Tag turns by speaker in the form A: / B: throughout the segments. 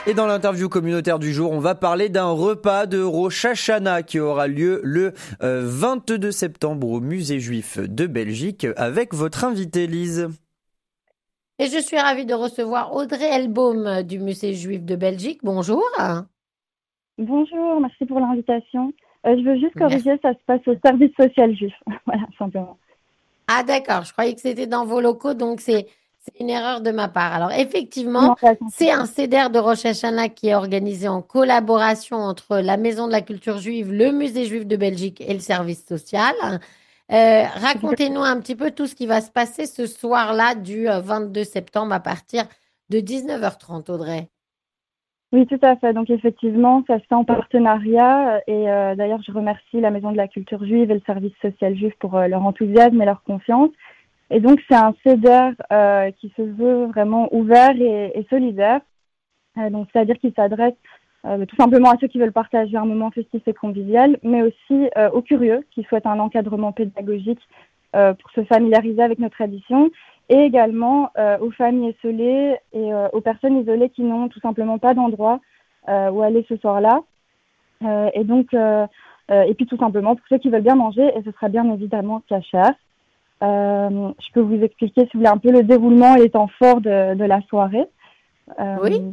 A: Et dans l'interview communautaire du jour, on va parler d'un repas de Rosh Hashanah qui aura lieu le 22 septembre au Musée juif de Belgique avec votre invitée Lise.
B: Et je suis ravie de recevoir Audrey Elbaum du Musée juif de Belgique. Bonjour.
C: Bonjour, merci pour l'invitation. Je veux juste
B: Merci.
C: corriger, ça se passe au service social juif. Voilà, simplement.
B: Ah d'accord, je croyais que c'était dans vos locaux, donc c'est une erreur de ma part. Alors
C: Non,
B: effectivement,
C: pas aucun
B: c'est
C: souci.
B: un CEDER de Rosh Hashanah qui est organisé en collaboration entre la Maison de la Culture juive, le Musée juif de Belgique et le service social. Racontez-nous un petit peu tout ce qui va se passer ce soir-là du 22 septembre à partir de 19h30, Audrey.
C: Oui, tout à fait. Donc effectivement, ça se fait en partenariat. Et d'ailleurs, je remercie la Maison de la Culture juive et le service social juif pour leur enthousiasme et leur confiance. Et donc, c'est un CEDER qui se veut vraiment ouvert et solidaire. Donc, c'est-à-dire qu'il s'adresse tout simplement à ceux qui veulent partager un moment festif et convivial, mais aussi aux curieux qui souhaitent un encadrement pédagogique pour se familiariser avec nos traditions, et également aux familles isolées et aux personnes isolées qui n'ont tout simplement pas d'endroit où aller ce soir-là. Et puis tout simplement pour ceux qui veulent bien manger, et ce sera bien évidemment cachère. Je peux vous expliquer, si vous voulez, un peu le déroulement et les temps forts de la soirée.
B: Oui?
C: Euh,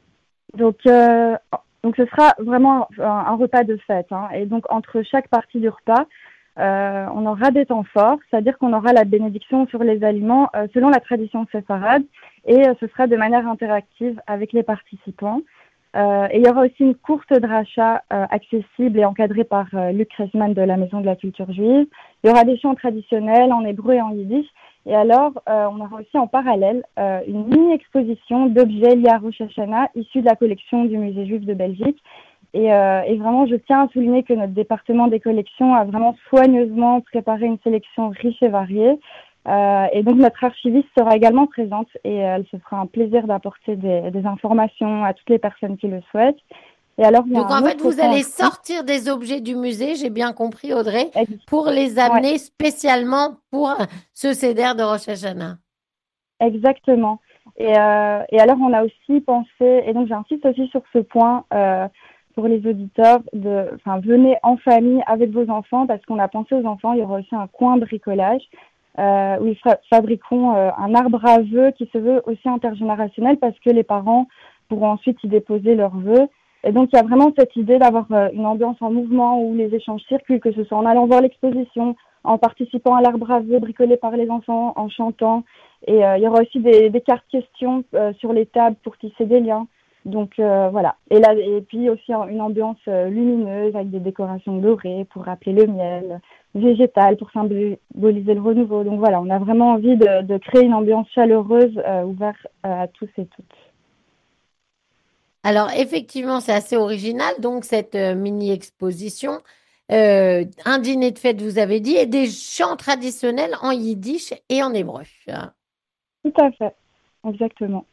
C: donc, ce sera vraiment un repas de fête. Hein. Et donc, entre chaque partie du repas, on aura des temps forts, c'est-à-dire qu'on aura la bénédiction sur les aliments selon la tradition séfarade, et ce sera de manière interactive avec les participants. Et il y aura aussi une courte dracha accessible et encadrée par Luc Reisman de la Maison de la Culture juive. Il y aura des chants traditionnels en hébreu et en yiddish. Et alors, on aura aussi en parallèle une mini-exposition d'objets liés à Rosh Hashanah issus de la collection du Musée juif de Belgique. Et vraiment, je tiens à souligner que notre département des collections a vraiment soigneusement préparé une sélection riche et variée. Et donc, notre archiviste sera également présente et elle se fera un plaisir d'apporter des informations à toutes les personnes qui le souhaitent. Et alors, il y a
B: Donc,
C: un
B: en fait,
C: autre
B: vous
C: point
B: allez
C: aussi.
B: sortir des objets du musée, j'ai bien compris, Audrey,
C: Ex-
B: pour les
C: Ouais,
B: amener spécialement pour ce CEDER de Rosh Hashanah.
C: exactement. Et alors, on a aussi pensé, et donc j'insiste aussi sur ce point pour les auditeurs, enfin, venez en famille avec vos enfants parce qu'on a pensé aux enfants. Il y aura aussi un coin bricolage où ils fabriqueront un arbre à vœux qui se veut aussi intergénérationnel parce que les parents pourront ensuite y déposer leurs vœux. Et donc, il y a vraiment cette idée d'avoir une ambiance en mouvement où les échanges circulent, que ce soit en allant voir l'exposition, en participant à l'arbre à vœux bricolé par les enfants, en chantant. Et il y aura aussi des cartes questions sur les tables pour tisser des liens. Donc voilà. Et puis aussi une ambiance lumineuse avec des décorations dorées pour rappeler le miel, végétal pour symboliser le renouveau. Donc voilà, on a vraiment envie de créer une ambiance chaleureuse ouverte à tous et toutes.
B: Alors, effectivement, c'est assez original, donc, cette mini-exposition. Un dîner de fête, vous avez dit, et des chants traditionnels en yiddish et en hébreu.
C: Tout à fait, exactement.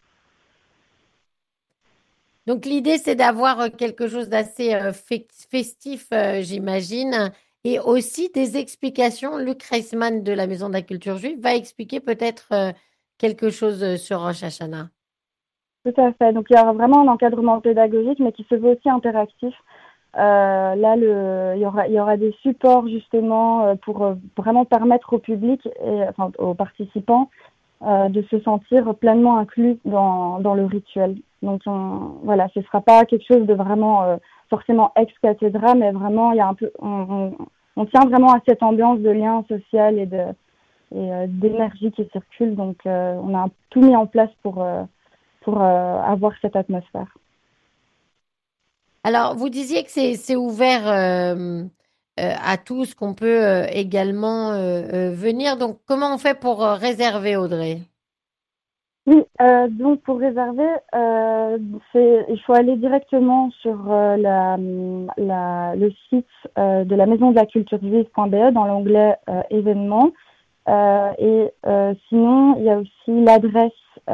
B: Donc, l'idée, c'est d'avoir quelque chose d'assez festif, j'imagine, et aussi des explications. Luc Reisman de la Maison de la Culture juive va expliquer peut-être quelque chose sur Rosh Hashanah.
C: Tout à fait. Donc il y aura vraiment un encadrement pédagogique, mais qui se veut aussi interactif. Là, il y aura des supports justement pour vraiment permettre au public et enfin aux participants de se sentir pleinement inclus dans le rituel. Donc voilà, ce sera pas quelque chose de vraiment forcément ex cathedra, mais vraiment il y a un peu, on tient vraiment à cette ambiance de lien social et d'énergie qui circule. Donc on a tout mis en place pour avoir cette atmosphère.
B: Alors, vous disiez que c'est ouvert à tous, qu'on peut également venir. Donc, comment on fait pour réserver, Audrey?
C: Oui, donc pour réserver, il faut aller directement sur le site de la maison de la culture juive.be dans l'onglet événements. Sinon, il y a aussi l'adresse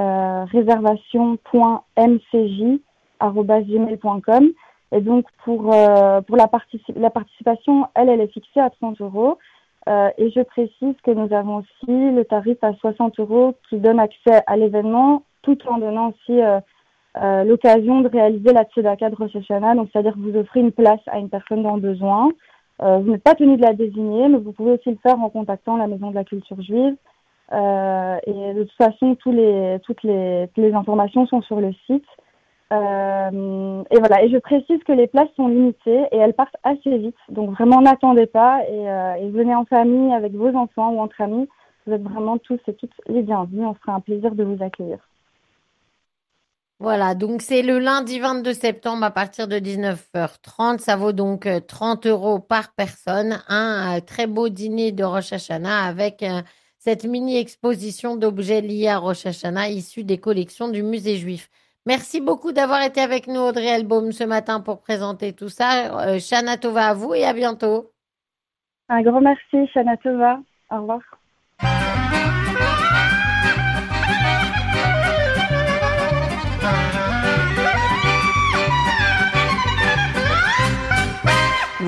C: réservation.mcj@gmail.com. Et donc, pour la participation, elle est fixée à 30 euros. Et je précise que nous avons aussi le tarif à 60 euros qui donne accès à l'événement tout en donnant aussi l'occasion de réaliser la tzedaka de Rosh Hashanah. Donc, c'est-à-dire que vous offrez une place à une personne dans le besoin. Vous n'êtes pas tenu de la désigner, mais vous pouvez aussi le faire en contactant la Maison de la Culture Juive. Et de toute façon, toutes les informations sont sur le site. Et voilà. Et je précise que les places sont limitées et elles partent assez vite. Donc vraiment, n'attendez pas et venez en famille avec vos enfants ou entre amis. Vous êtes vraiment tous et toutes les bienvenus. On fera un plaisir de vous accueillir.
B: Voilà, donc c'est le lundi 22 septembre à partir de 19h30. Ça vaut donc 30 euros par personne. Un très beau dîner de Rosh Hashanah avec cette mini-exposition d'objets liés à Rosh Hashanah issus des collections du musée juif. Merci beaucoup d'avoir été avec nous, Audrey Elbaum, ce matin pour présenter tout ça. Shana Tova à vous et à bientôt.
C: Un grand merci, Shana Tova. Au revoir.